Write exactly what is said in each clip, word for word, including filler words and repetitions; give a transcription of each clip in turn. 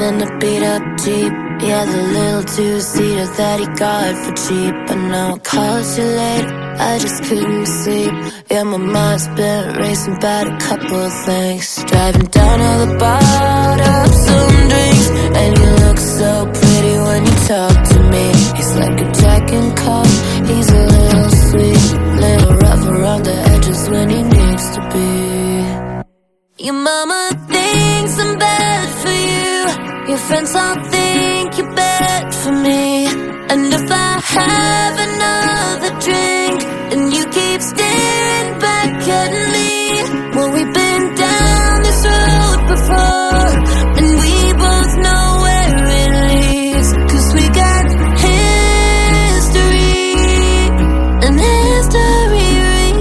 in a beat up Jeep. Yeah, the little two-seater that he got for cheap. I know I called you late, I just couldn't sleep. Yeah, my mind's been racing about a couple of things. Driving down to the bar to have some drinks, and you look so pretty when you talk to me. He's like a Jack and Coke, he's a little sweet, little rough around the edges when he needs to be. Your mama thinks I'm bad for you, your friends all think you're bad for me. And if I have another drink and you keep staring back at me, well, we've been down this road before, and we both know where it leads. Cause we got history, and history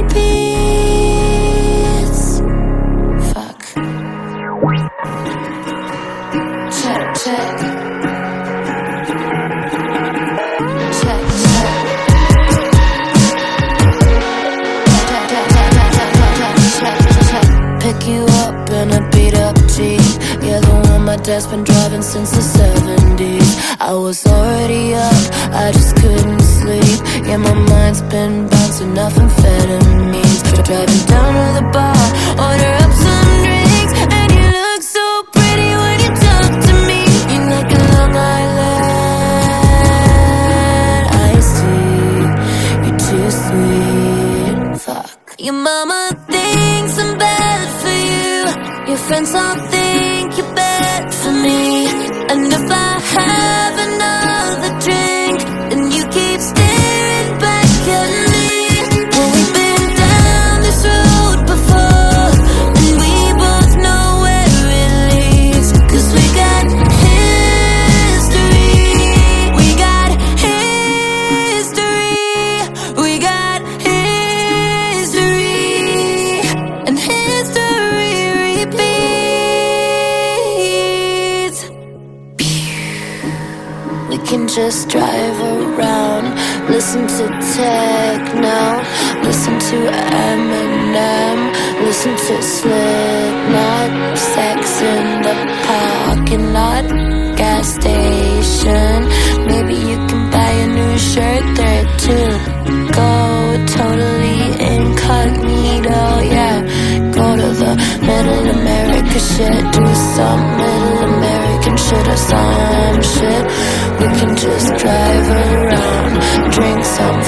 repeats. Fuck. Check, check. Pick you up in a beat up Jeep. Yeah, the one my dad's been driving since the seventies. I was already up, I just couldn't sleep. Yeah, my mind's been bouncing off amphetamines. Driving down to the bar, order up some drinks, and you look so pretty when you talk to me. You like a Long Island iced tea. You're too sweet. Fuck. Your mama thinks I'm bad for you, your friends all think you're bad for me. And if I have another drink and you keep staring back at me, well, we've been down this road before, and we both know where it leads. Cause we got history, we got history, we got history, and history repeats. We can just drive around, listen to techno, listen to Eminem, listen to Slipknot, sex in the parking lot, gas station. Maybe you can buy a new shirt there too. Go totally incognito, yeah. Go to the Middle America shit, do some Middle American shit or some shit. We can just drive around, drink some